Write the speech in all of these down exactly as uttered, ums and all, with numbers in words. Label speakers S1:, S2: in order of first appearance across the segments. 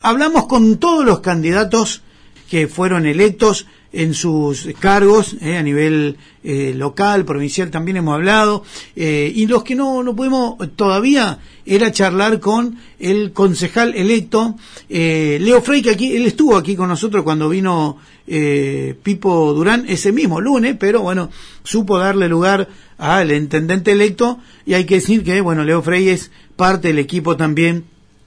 S1: hablamos con todos los candidatos que fueron electos en sus cargos, eh, a nivel eh, local, provincial también hemos hablado, eh, y los que no, no pudimos todavía era charlar con el concejal electo, eh, Leo Frey, que aquí, él estuvo aquí con nosotros cuando vino eh, Pipo Durán ese mismo lunes, pero bueno, supo darle lugar al intendente electo, y hay que decir que, bueno, Leo Frey es parte del equipo también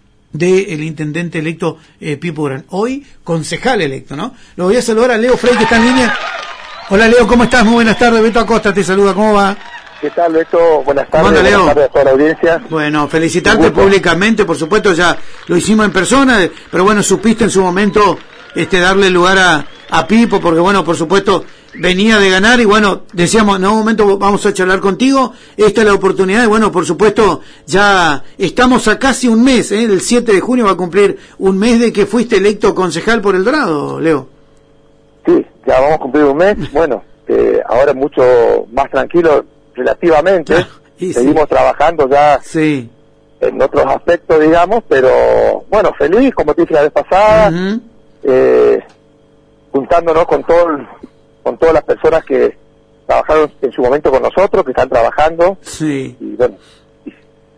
S1: del intendente electo eh, Pipo Durán, hoy concejal electo, ¿no? Lo voy a saludar a Leo Frey, que está en línea. Hola Leo, ¿cómo estás? Muy buenas tardes, Beto Acosta te saluda, ¿cómo va?
S2: ¿Qué tal, Beto? Buenas tardes,
S1: buenas
S2: Leo? Tardes a toda la audiencia.
S1: Bueno, felicitarte públicamente, por supuesto, ya lo hicimos en persona, pero bueno, supiste en su momento este darle lugar a, a Pipo, porque bueno, por supuesto, venía de ganar y bueno, decíamos, en algún momento vamos a charlar contigo, esta es la oportunidad y bueno, por supuesto, ya estamos a casi un mes, ¿eh? El siete de junio va a cumplir un mes de que fuiste electo concejal por El Dorado, Leo.
S2: Sí, ya vamos a cumplir un mes, bueno, eh, ahora mucho más tranquilo relativamente, ah, seguimos sí. trabajando ya sí. en otros aspectos, digamos, pero bueno, feliz, como te dije la vez pasada, uh-huh. eh, juntándonos con todo el, con todas las personas que trabajaron en su momento con nosotros, que están trabajando,
S1: sí.
S2: y bueno, y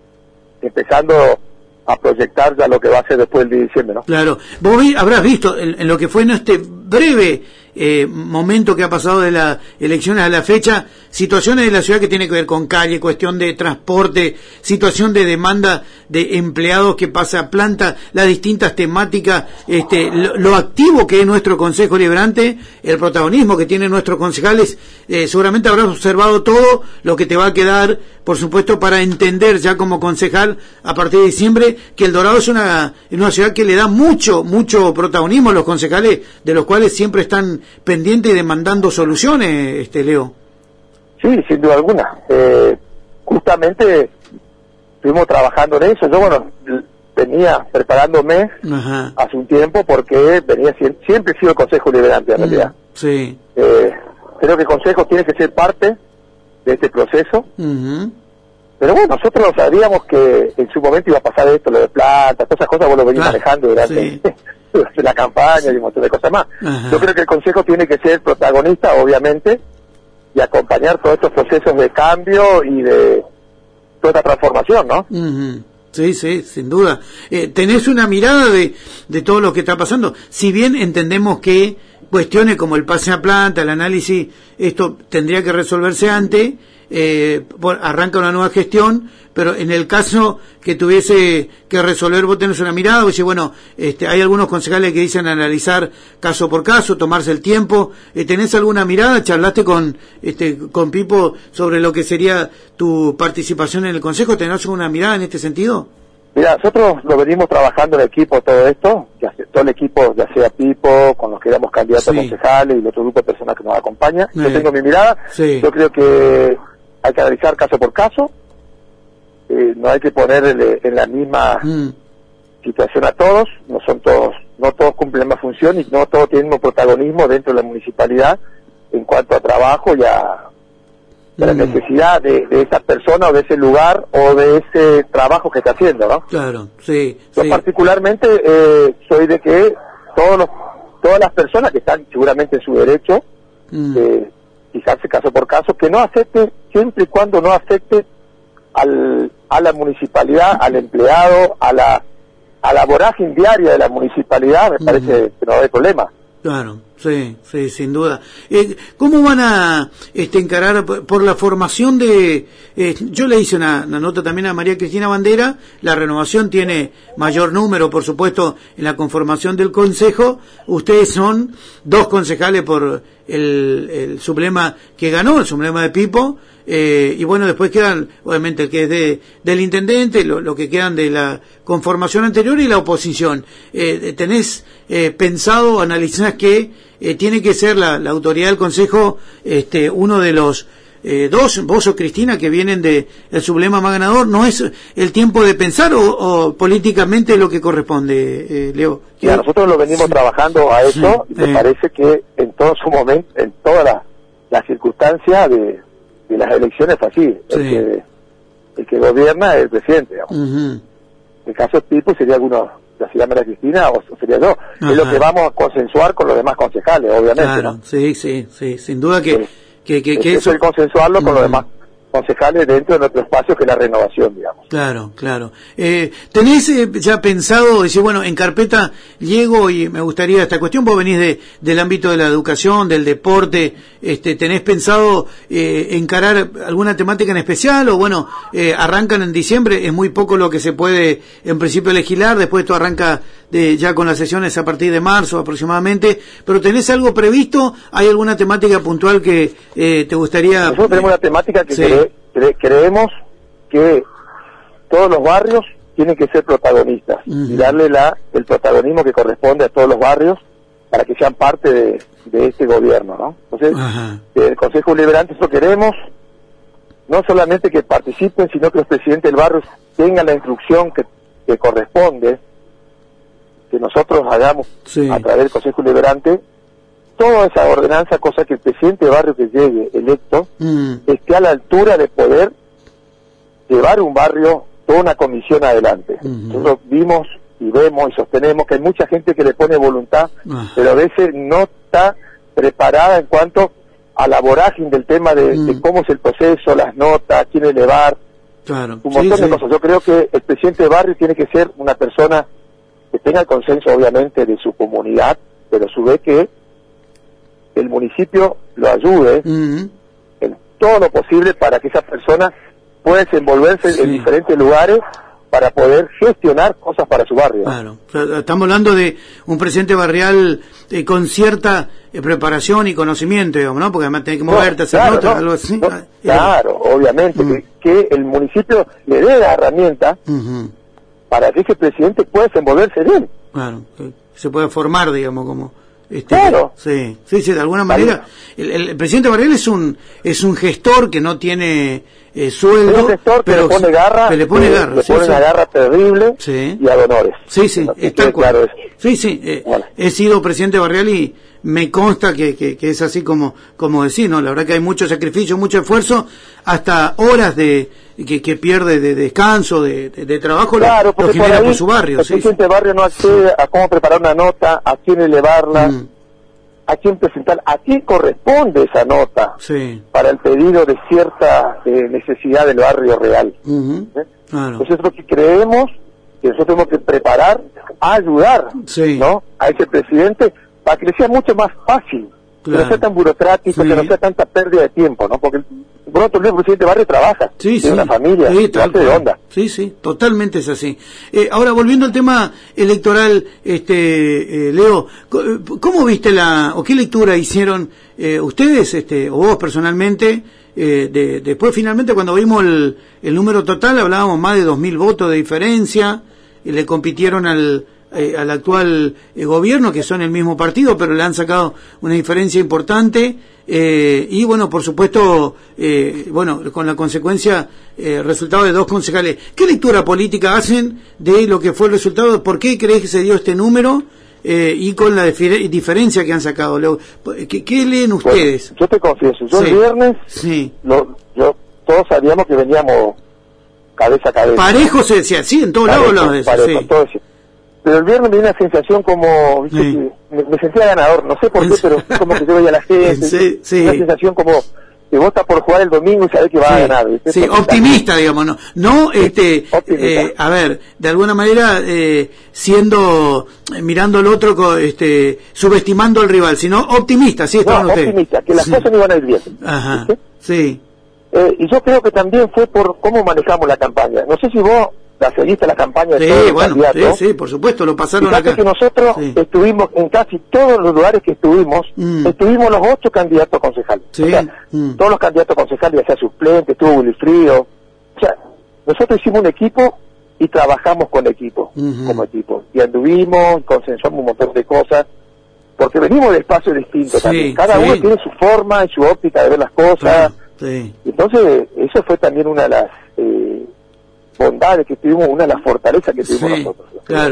S2: empezando a proyectar ya lo que va a ser después del diez de diciembre, ¿no?
S1: Claro, vos vi, habrás visto en, en lo que fue en este breve eh, momento que ha pasado de las elecciones a la fecha, situaciones de la ciudad que tiene que ver con calle, cuestión de transporte, situación de demanda de empleados que pasa a planta, las distintas temáticas, este, lo, lo activo que es nuestro Consejo Liberante, el protagonismo que tienen nuestros concejales, eh, seguramente habrás observado todo lo que te va a quedar, por supuesto, para entender ya como concejal a partir de diciembre que El Dorado es una, una ciudad que le da mucho, mucho protagonismo a los concejales, de los cuales siempre están pendientes y demandando soluciones, este Leo.
S2: Sí, sin duda alguna. Eh, justamente estuvimos trabajando en eso. Yo, bueno, venía preparándome Ajá. hace un tiempo porque venía siempre he sido el Consejo Liberante en mm, realidad.
S1: Sí.
S2: Eh, creo que el Consejo tiene que ser parte de este proceso. Uh-huh. Pero bueno, nosotros sabíamos que en su momento iba a pasar esto, lo de plata, todas esas cosas vos lo venís claro. manejando durante, sí. durante la campaña y un montón de cosas más. Ajá. Yo creo que el Consejo tiene que ser protagonista, obviamente, y acompañar todos estos procesos de cambio y de toda esta transformación, ¿no?
S1: Uh-huh. Sí, sí, sin duda. Eh, tenés una mirada de, de todo lo que está pasando. Si bien entendemos que cuestiones como el pase a planta, el análisis, esto tendría que resolverse antes, eh, por, arranca una nueva gestión, pero en el caso que tuviese que resolver, vos tenés una mirada, vos decís, bueno, este, hay algunos concejales que dicen analizar caso por caso, tomarse el tiempo, eh, ¿tenés alguna mirada? ¿Charlaste con, este, con Pipo sobre lo que sería tu participación en el Consejo? ¿Tenés alguna mirada en este sentido?
S2: Mira, nosotros lo venimos trabajando en equipo todo esto, ya sea, todo el equipo, ya sea Pipo, con los que éramos candidatos sí. a concejales y el otro grupo de personas que nos acompaña. Eh. Yo tengo mi mirada, sí. yo creo que hay que analizar caso por caso, eh, no hay que ponerle en la misma mm. situación a todos, no son todos, no todos cumplen la misma función y no todos tienen el mismo protagonismo dentro de la municipalidad en cuanto a trabajo y a de la necesidad de, de esa persona o de ese lugar o de ese trabajo que está haciendo, ¿no?
S1: Claro, sí.
S2: Yo
S1: sí.
S2: particularmente eh, soy de que todos los, todas las personas que están seguramente en su derecho, mm. eh, fijarse caso por caso, que no acepte, siempre y cuando no afecte al, a la municipalidad, al empleado, a la a la vorágine diaria de la municipalidad, me mm. parece que no hay problema.
S1: Claro, sí, sí, sin duda. Eh, ¿Cómo van a este, encarar por, por la formación de... Eh, yo le hice una, una nota también a María Cristina Bandera, la renovación tiene mayor número, por supuesto, en la conformación del Consejo. Ustedes son dos concejales por el, el sublema que ganó, el sublema de Pipo, eh, y bueno, después quedan, obviamente, el que es de, del intendente, lo, lo que quedan de la conformación anterior y la oposición. Eh, ¿Tenés eh, pensado, analizás que eh, tiene que ser la, la autoridad del Consejo este, uno de los eh, dos, vos o Cristina, que vienen de el sublema más ganador? ¿No es el tiempo de pensar o, o políticamente lo que corresponde, eh, Leo?
S2: Ya, nosotros lo venimos sí. trabajando a eso sí. y me eh. parece que en todo su momento, en todas las la circunstancias de, de las elecciones fue así. Sí. El, que, el que gobierna es el presidente, digamos. Uh-huh. El caso de Pipo sería alguno la señora María Cristina o sería yo. Ajá. Es lo que vamos a consensuar con los demás concejales, obviamente.
S1: Claro,
S2: ¿no?
S1: sí, sí, sí, sin duda que...
S2: Sí.
S1: que, que, que
S2: es
S1: eso
S2: el consensuarlo con uh-huh. los demás concejales dentro de nuestro espacio, que es la renovación, digamos.
S1: Claro, claro. Eh, ¿Tenés eh, ya pensado, decir, bueno, en carpeta llego y me gustaría esta cuestión? Vos venís de, del ámbito de la educación, del deporte, este, ¿tenés pensado eh, encarar alguna temática en especial? O bueno, eh, arrancan en diciembre, es muy poco lo que se puede en principio legislar, después esto arranca de, ya con las sesiones a partir de marzo aproximadamente, pero ¿tenés algo previsto? ¿Hay alguna temática puntual que eh, te gustaría...?
S2: Nosotros tenemos una temática que...
S1: Sí.
S2: Cre- cre- creemos que todos los barrios tienen que ser protagonistas uh-huh. y darle la el protagonismo que corresponde a todos los barrios para que sean parte de, de este gobierno, ¿no? Entonces, uh-huh. el Consejo Deliberante eso queremos, no solamente que participen, sino que los presidentes del barrio tengan la instrucción que, que corresponde, que nosotros hagamos sí. a través del Consejo Deliberante, toda esa ordenanza, cosa que el presidente de barrio que llegue electo mm. esté a la altura de poder llevar un barrio, toda una comisión adelante. Mm-hmm. Nosotros vimos y vemos y sostenemos que hay mucha gente que le pone voluntad, ah. pero a veces no está preparada en cuanto a la vorágine del tema de, mm. de cómo es el proceso, las notas, quién elevar,
S1: claro.
S2: un montón sí, de sí. cosas. Yo creo que el presidente de barrio tiene que ser una persona que tenga el consenso, obviamente, de su comunidad, pero a su vez que el municipio lo ayude uh-huh. en todo lo posible para que esa persona pueda desenvolverse sí. en diferentes lugares para poder gestionar cosas para su barrio.
S1: Claro, estamos hablando de un presidente barrial eh, con cierta eh, preparación y conocimiento, digamos, ¿no? Porque además tiene que moverte, no, hacer
S2: claro,
S1: notas,
S2: no,
S1: algo así.
S2: No, claro, obviamente, uh-huh. que, que el municipio le dé la herramienta uh-huh. para que ese presidente pueda desenvolverse bien.
S1: Claro, que se pueda formar, digamos, como... Este,
S2: claro.
S1: Sí, sí, sí, de alguna manera. El, el presidente barrial es un es un gestor que no tiene eh, sueldo.
S2: Es un gestor
S1: pero
S2: que le pone garra.
S1: Que le pone
S2: que
S1: garra.
S2: Le
S1: sí,
S2: pone
S1: sí.
S2: una garra terrible
S1: sí.
S2: y a honores.
S1: Sí, sí,
S2: no,
S1: es tal cual.
S2: Claro eso.
S1: Sí, sí. Eh,
S2: bueno.
S1: He sido presidente barrial y me consta que, que, que es así como, como decir, ¿no? La verdad que hay mucho sacrificio, mucho esfuerzo, hasta horas de que, que pierde de descanso, de, de, de trabajo,
S2: claro,
S1: lo, lo genera por, por su barrio.
S2: El
S1: sí,
S2: presidente
S1: sí.
S2: de barrio no accede sí. a cómo preparar una nota, a quién elevarla. Mm. a quién presentar, a quién corresponde esa nota
S1: sí.
S2: para el pedido de cierta eh, necesidad del barrio real.
S1: Uh-huh. ¿Eh? Claro.
S2: Entonces es lo que creemos que nosotros tenemos que preparar, a ayudar
S1: sí.
S2: ¿no? a ese presidente para que le sea mucho más fácil, claro. que no sea tan burocrático, sí. que no sea tanta pérdida de tiempo, ¿no? Porque por otro lado, el presidente de barrio trabaja,
S1: sí,
S2: tiene
S1: sí.
S2: una familia,
S1: sí,
S2: trate de onda.
S1: Sí, sí, totalmente es así. Eh, ahora, volviendo al tema electoral, este eh, Leo, ¿cómo viste la, o qué lectura hicieron eh, ustedes, este, o vos personalmente, eh, de, después finalmente cuando vimos el, el número total, hablábamos más de dos mil votos de diferencia, y le compitieron al Eh, al actual eh, gobierno, que son el mismo partido, pero le han sacado una diferencia importante, eh, y bueno, por supuesto, eh, bueno, con la consecuencia, eh, resultado de dos concejales. ¿Qué lectura política hacen de lo que fue el resultado? ¿Por qué crees que se dio este número? Eh, y con la difer- diferencia que han sacado. ¿Qué, qué leen ustedes?
S2: Bueno, yo te confieso, yo
S1: sí.
S2: el viernes,
S1: sí.
S2: lo, yo, todos sabíamos que veníamos cabeza a cabeza.
S1: Parejo se decía, sí, en todos lados hablamos de eso.
S2: Parejo,
S1: sí.
S2: todo eso. Pero el viernes me dio una sensación como, ¿viste? Sí. Que me, me sentía ganador, no sé por qué, pero como que yo veía a la gente,
S1: sí, sí.
S2: una sensación como que vos estás por jugar el domingo y sabés que vas
S1: sí.
S2: a ganar, ¿viste?
S1: Sí,
S2: porque
S1: optimista, digamos, no, no
S2: sí,
S1: este, eh, a ver, de alguna manera eh, siendo, eh, mirando al otro, co, este, subestimando al rival, sino optimista, sí, estaban
S2: no,
S1: ustedes.
S2: optimista, que las
S1: sí.
S2: cosas no iban a ir bien.
S1: Ajá,
S2: ¿viste?
S1: sí.
S2: Eh, y yo creo que también fue por cómo manejamos la campaña. No sé si vos la seguiste la campaña de
S1: sí,
S2: todos los
S1: bueno,
S2: candidatos.
S1: sí, sí, por supuesto, lo pasaron
S2: Fíjate
S1: acá.
S2: que nosotros
S1: sí.
S2: estuvimos en casi todos los lugares que estuvimos, mm. estuvimos los ocho candidatos concejales.
S1: Sí.
S2: O sea,
S1: mm.
S2: todos los candidatos concejales, ya sea suplente, estuvo Wilfrido. O sea, nosotros hicimos un equipo y trabajamos con equipo, uh-huh. como equipo. Y anduvimos, consensuamos un montón de cosas, porque venimos de espacios distintos
S1: sí,
S2: también. Cada
S1: sí.
S2: uno tiene su forma y su óptica de ver las cosas.
S1: Claro, sí.
S2: Entonces, eso fue también una de las... Eh, bondades que tuvimos, una de las fortalezas que tuvimos
S1: sí,
S2: nosotros.
S1: Claro,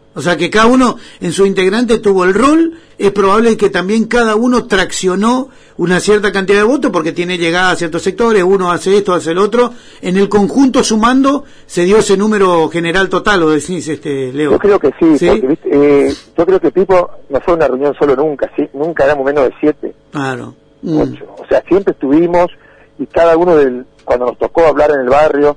S1: O sea que cada uno en su integrante tuvo el rol. Es probable que también cada uno traccionó una cierta cantidad de votos porque tiene llegada a ciertos sectores, uno hace esto, hace el otro. En el conjunto sumando se dio ese número general total, ¿o decís, este, Leo?
S2: Yo creo que sí, ¿sí? Porque, ¿viste? Eh, yo creo que Pipo no fue una reunión solo nunca, ¿sí? Nunca éramos menos de siete.
S1: Claro.
S2: Ocho. Mm. O sea, siempre estuvimos y cada uno del, cuando nos tocó hablar en el barrio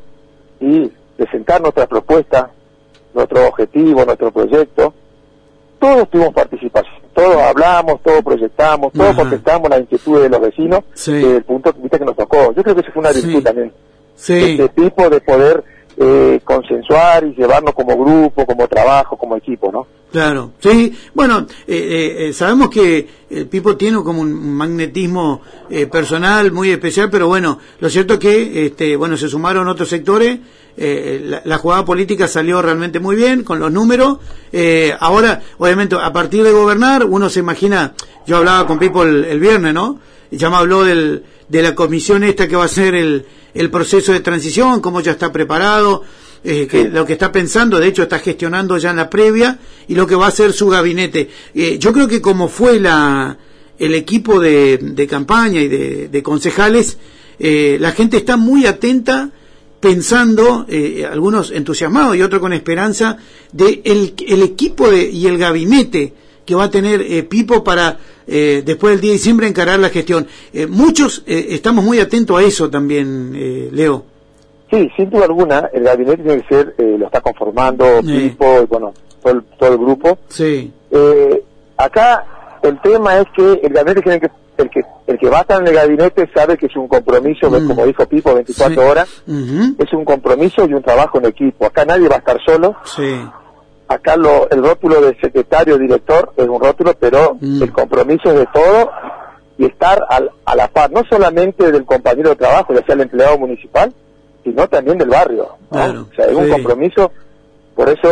S2: y presentar nuestra propuesta, nuestro objetivo, nuestro proyecto, todos tuvimos participación, todos hablamos, todos proyectamos, todos Ajá. contestamos las inquietudes de los vecinos, sí. desde el punto de vista que nos tocó. Yo creo que eso fue una virtud sí. también,
S1: sí.
S2: este tipo de poder eh, consensuar y llevarnos como grupo, como trabajo, como equipo, ¿no?
S1: Claro, sí, bueno, eh, eh, sabemos que el Pipo tiene como un magnetismo eh, personal muy especial, pero bueno, lo cierto es que, este, bueno, se sumaron otros sectores, eh, la, la jugada política salió realmente muy bien, con los números, eh, ahora, obviamente, a partir de gobernar, uno se imagina, yo hablaba con Pipo el, el viernes, ¿no? Ya me habló del, de la comisión esta que va a ser el, el proceso de transición, cómo ya está preparado, Eh, que lo que está pensando, de hecho está gestionando ya en la previa y lo que va a hacer su gabinete. Eh, yo creo que como fue la el equipo de, de campaña y de, de concejales, eh, la gente está muy atenta pensando, eh, algunos entusiasmados y otros con esperanza, de el, el equipo de, y el gabinete que va a tener eh, Pipo para eh, después del diez de diciembre encarar la gestión. Eh, muchos eh, estamos muy atentos a eso también, eh, Leo.
S2: Sí, sin duda alguna, el gabinete tiene que ser, eh, lo está conformando sí. Pipo, y bueno, todo el, todo el grupo.
S1: Sí.
S2: Eh, acá el tema es que el gabinete tiene que, el que, el que va a estar en el gabinete sabe que es un compromiso, mm. como dijo Pipo, veinticuatro sí. horas, uh-huh. es un compromiso y un trabajo en equipo. Acá nadie va a estar solo.
S1: Sí.
S2: Acá lo, el rótulo de secretario, director, es un rótulo, pero mm. el compromiso es de todo y estar al, a la par, no solamente del compañero de trabajo, ya sea el empleado municipal, sino también del barrio, ¿no?
S1: Claro,
S2: o sea, es sí. un compromiso, por eso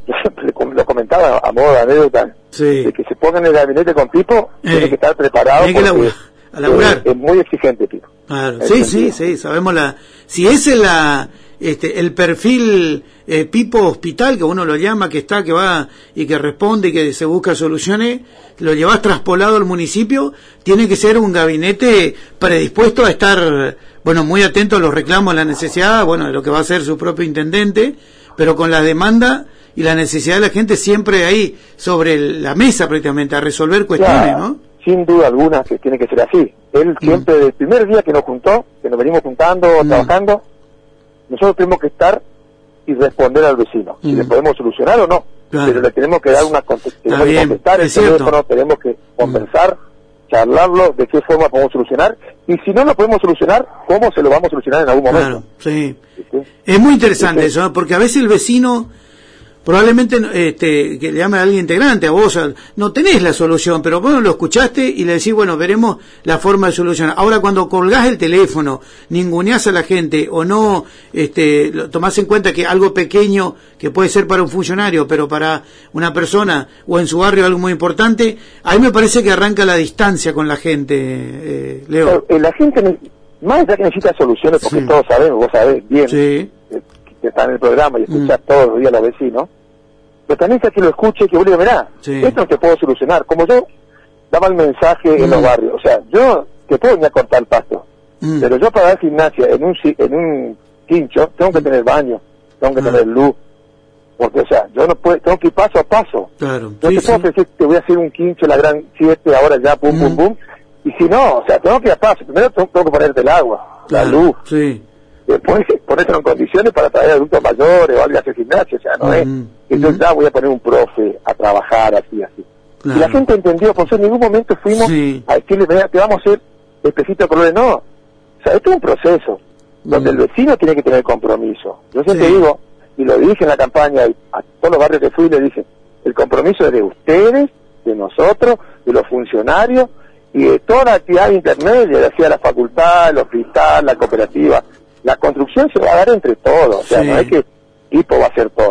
S2: lo comentaba a modo de anécdota,
S1: sí.
S2: de que se ponga en el gabinete con Pipo, eh, tiene que estar preparado
S1: porque que a laburar.
S2: Es, es muy exigente Pipo.
S1: Claro. Sí, sí, sí, sabemos la, si ese es la, este, el perfil eh, Pipo Hospital, que uno lo llama, que está, que va y que responde y que se busca soluciones, lo llevas traspolado al municipio, tiene que ser un gabinete predispuesto a estar, bueno, muy atento a los reclamos, a la necesidad, bueno, de lo que va a hacer su propio intendente, pero con la demanda y la necesidad de la gente siempre ahí sobre el, la mesa prácticamente, a resolver cuestiones, ya, ¿no?
S2: Sin duda alguna que tiene que ser así. Él siempre, mm. desde el primer día que nos juntó, que nos venimos juntando, mm. trabajando, nosotros tenemos que estar y responder al vecino, mm. si le podemos solucionar o no, claro. pero le tenemos que dar una contestación, tenemos que contestar el teléfono, tenemos que conversar, mm. charlarlo, de qué forma podemos solucionar, y si no lo podemos solucionar, ¿cómo se lo vamos a solucionar en algún momento?
S1: Claro, sí. ¿Sí? Es muy interesante ¿Sí? eso, ¿no? Porque a veces el vecino probablemente este, que le llame a alguien integrante, a vos, no tenés la solución, pero bueno, lo escuchaste y le decís, bueno, veremos la forma de solucionar. Ahora, cuando colgás el teléfono, ninguneás a la gente o no este, tomás en cuenta que algo pequeño que puede ser para un funcionario, pero para una persona o en su barrio algo muy importante, ahí me parece que arranca la distancia con la gente, eh, Leo.
S2: Pero, eh, la gente, más allá que necesita soluciones, porque sí. todos sabemos, vos sabés bien,
S1: sí.
S2: eh, que está en el programa y escuchás mm. todos los días a los vecinos, pero también es que lo escuche y que vos le digas, mirá,
S1: sí.
S2: esto no te puedo solucionar. Como yo daba el mensaje mm. en los barrios, o sea, yo te puedo venir a cortar el pasto, mm. pero yo para dar gimnasia en un en un quincho tengo que tener baño, tengo que ah. tener luz, porque, o sea, yo no puedo, tengo que ir paso a paso.
S1: Claro.
S2: Yo
S1: sí,
S2: te
S1: sí.
S2: puedo ofrecer, te voy a hacer un quincho, la gran siete, ahora ya, pum, mm. pum, pum, y si no, o sea, tengo que ir a paso, primero tengo, tengo que ponerte el agua, claro. la luz.
S1: Sí.
S2: Después ponerlo en condiciones para traer adultos mayores o alguien a hacer gimnasia, o sea, no uh-huh. es. Entonces uh-huh. ya voy a poner un profe a trabajar así, así. Claro. Y la gente entendió, por eso en ningún momento fuimos sí. a decirle, mira, te vamos a hacer especito de colores, no. O sea, esto es un proceso, uh-huh. donde el vecino tiene que tener compromiso. Yo siempre sí. digo, y lo dije en la campaña, y a todos los barrios que fui, le dije, el compromiso es de ustedes, de nosotros, de los funcionarios, y de toda la actividad intermedia, ya sea la facultad, el hospital, la cooperativa. La construcción se va a dar entre todos, o sea, sí. no es que Pipo va a hacer todo, ¿no?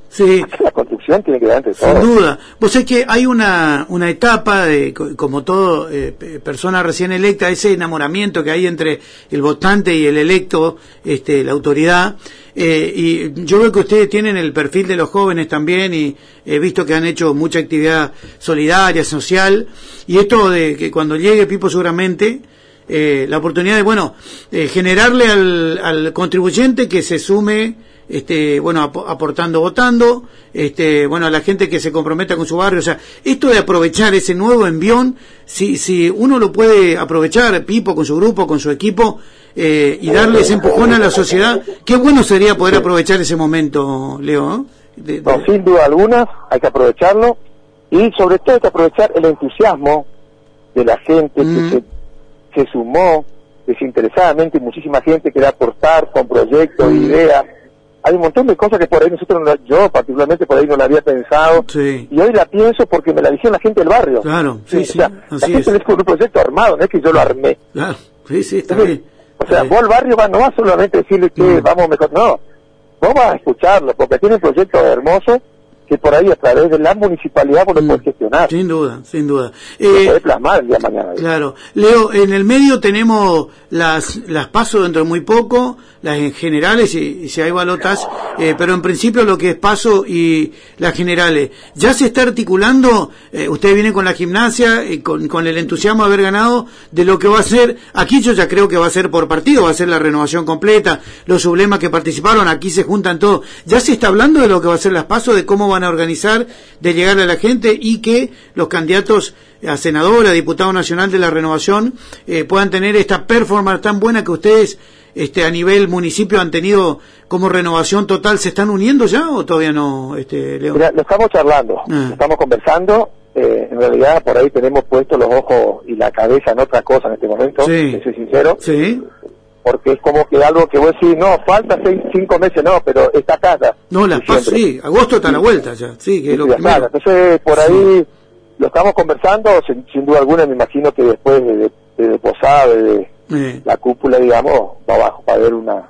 S1: Sí.
S2: La construcción tiene que dar entre todos.
S1: Sin duda. Vos sabés que hay una una etapa de, como todo eh, persona recién electa, ese enamoramiento que hay entre el votante y el electo, este, la autoridad. Eh, y yo veo que ustedes tienen el perfil de los jóvenes también, y he visto que han hecho mucha actividad solidaria, social, y esto de que cuando llegue Pipo seguramente, eh, la oportunidad de, bueno, eh, generarle al, al contribuyente que se sume, este, bueno, ap aportando, votando, este, bueno, a la gente que se comprometa con su barrio. O sea, esto de aprovechar ese nuevo envión, si, si uno lo puede aprovechar, Pipo con su grupo, con su equipo, eh, y darle ese empujón a la sociedad, qué bueno sería poder aprovechar ese momento, Leo, ¿eh? de, de...
S2: No, sin duda alguna, hay que aprovecharlo, y sobre todo hay que aprovechar el entusiasmo de la gente mm. que se, se sumó desinteresadamente, muchísima gente que da aportar con proyectos, mm. ideas. Hay un montón de cosas que por ahí nosotros, no, yo particularmente por ahí no la había pensado,
S1: sí.
S2: y hoy la pienso porque me la dijeron la gente del barrio.
S1: Claro, sí, sí,
S2: o sea,
S1: así
S2: la gente
S1: es.
S2: es con un proyecto armado, no es que yo lo armé.
S1: Claro, sí, sí, está
S2: Entonces,
S1: bien.
S2: O sea,
S1: sí.
S2: vos al barrio va, no vas solamente a decirle que mm. vamos mejor, no, vos vas a escucharlo, porque tiene un proyecto hermoso que por ahí a través de la municipalidad vos lo mm. podés gestionar.
S1: Sin duda, sin duda.
S2: Lo eh, podés plasmar el día de mañana.
S1: Claro. Leo, en el medio tenemos las las PASO dentro de muy poco, las generales y, y si hay balotas, eh, pero en principio lo que es PASO y las generales. Ya se está articulando, eh, ustedes vienen con la gimnasia, eh, con, con el entusiasmo de haber ganado, de lo que va a ser, aquí yo ya creo que va a ser por partido, va a ser la renovación completa, los sublemas que participaron, aquí se juntan todos. Ya se está hablando de lo que va a ser las PASO, de cómo van a organizar, de llegar a la gente, y que los candidatos a senador, a diputado nacional de la renovación, eh, puedan tener esta performance tan buena que ustedes este a nivel municipio han tenido como renovación total. ¿Se están uniendo ya o todavía no, este Leo?
S2: Mira, lo estamos charlando, ah. lo estamos conversando, eh, en realidad por ahí tenemos puestos los ojos y la cabeza en otra cosa en este momento,
S1: sí.
S2: que soy sincero,
S1: sí.
S2: porque es como que algo que vos decís, no, falta seis, cinco meses, no, pero está acá.
S1: No, las PASO, sí, agosto está a la vuelta ya, sí, que
S2: sí,
S1: es lo
S2: sí,
S1: primero.
S2: Entonces, por ahí
S1: sí.
S2: lo estamos conversando, sin, sin duda alguna, me imagino que después de, de, de, de Posada, de, de eh. la cúpula, digamos, va abajo, va a haber una...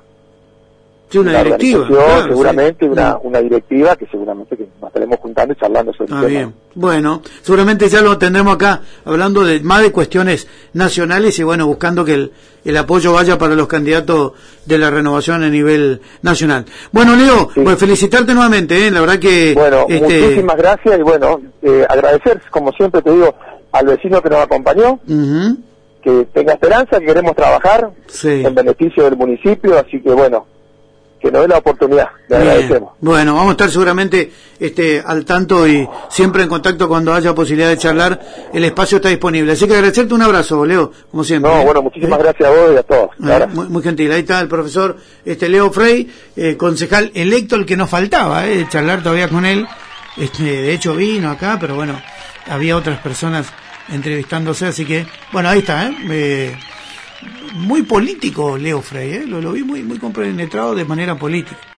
S1: Sí, una, una directiva. Claro,
S2: seguramente,
S1: sí.
S2: una, una directiva que seguramente que nos estaremos juntando y charlando sobre
S1: ah,
S2: el tema.
S1: Bien. Bueno, seguramente ya lo tendremos acá, hablando de más de cuestiones nacionales y bueno, buscando que el, el apoyo vaya para los candidatos de la renovación a nivel nacional. Bueno, Leo, sí. pues felicitarte nuevamente, ¿eh? La verdad que...
S2: Bueno,
S1: este...
S2: muchísimas gracias y bueno, eh, agradecer, como siempre te digo, al vecino que nos acompañó, uh-huh. que tenga esperanza, que queremos trabajar
S1: sí.
S2: en beneficio del municipio, así que bueno, que nos dé la oportunidad, le agradecemos.
S1: Bueno, vamos a estar seguramente este al tanto y siempre en contacto cuando haya posibilidad de charlar, el espacio está disponible. Así que agradecerte, un abrazo, Leo, como siempre.
S2: No,
S1: ¿eh?
S2: bueno, muchísimas
S1: ¿Eh?
S2: gracias a vos y a todos.
S1: Eh, muy, muy gentil, ahí está el profesor este Leo Frey, eh, concejal electo, el que nos faltaba, eh, charlar todavía con él. Este, de hecho vino acá, pero bueno, había otras personas entrevistándose, así que, bueno, ahí está, ¿eh? eh muy político Leo Frey, ¿eh? lo, lo vi muy muy compenetrado de manera política.